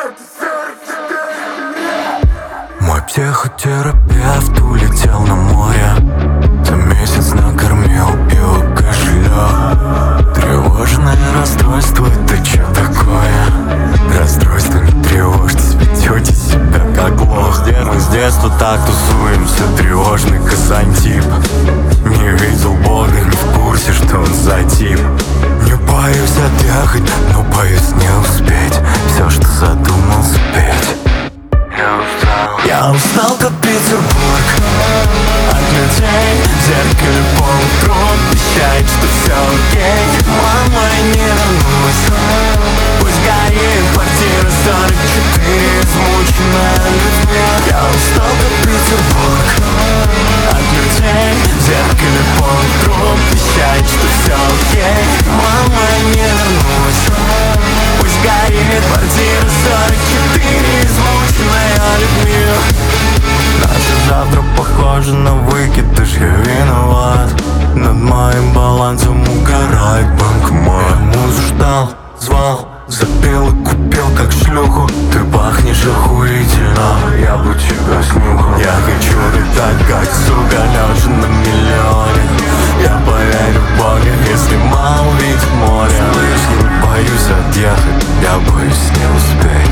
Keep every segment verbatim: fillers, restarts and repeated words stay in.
Мой психотерапевт улетел на море, за месяц накормил его кошелек. Тревожное расстройство, это что такое? Расстройство, не тревожьтесь, ведете себя как лох. Мы с детства так тусуемся, тревожный казантип. Не видел Бога, не в курсе, что он за тип. Не боюсь отъехать, но боюсь не успеть все, что задумался петь. Я устал, я устал, как Петербург, от людей в зеркале полутруд обещает, что все окей. Мама, не вернусь, пусть горит квартира сорок четыре, измученная людьми. Я устал, как Петербург, от людей в зеркале полутруд обещает, что все окей. Мама, не вернусь, пусть горит квартира сорок четыре, измученная людьми. Наше завтра похоже на выкидыш, я виноват. Над моим балансом угорает банкомат. Я музу ждал, звал, запел и купил как шлюху. Ты пахнешь охуительно, я бы тебя снюхал. Я хочу летать как сука, лежа на миллионе. Я поверю в Бога, если мало увидит море. Но если не боюсь отъехать, я боюсь не успеть.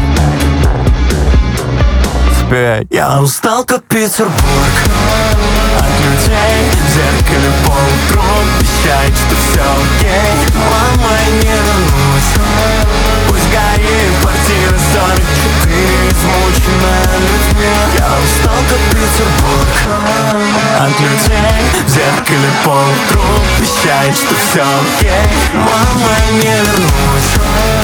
Я устал, как Петербург, от людей в зеркале полутруд обещает, что все окей. Мама, не вернусь, пусть горит квартира сорок четыре, измученная людьми. Я устал, как Петербург, от людей в зеркале полутруд обещает, что все окей. Мама, не вернусь,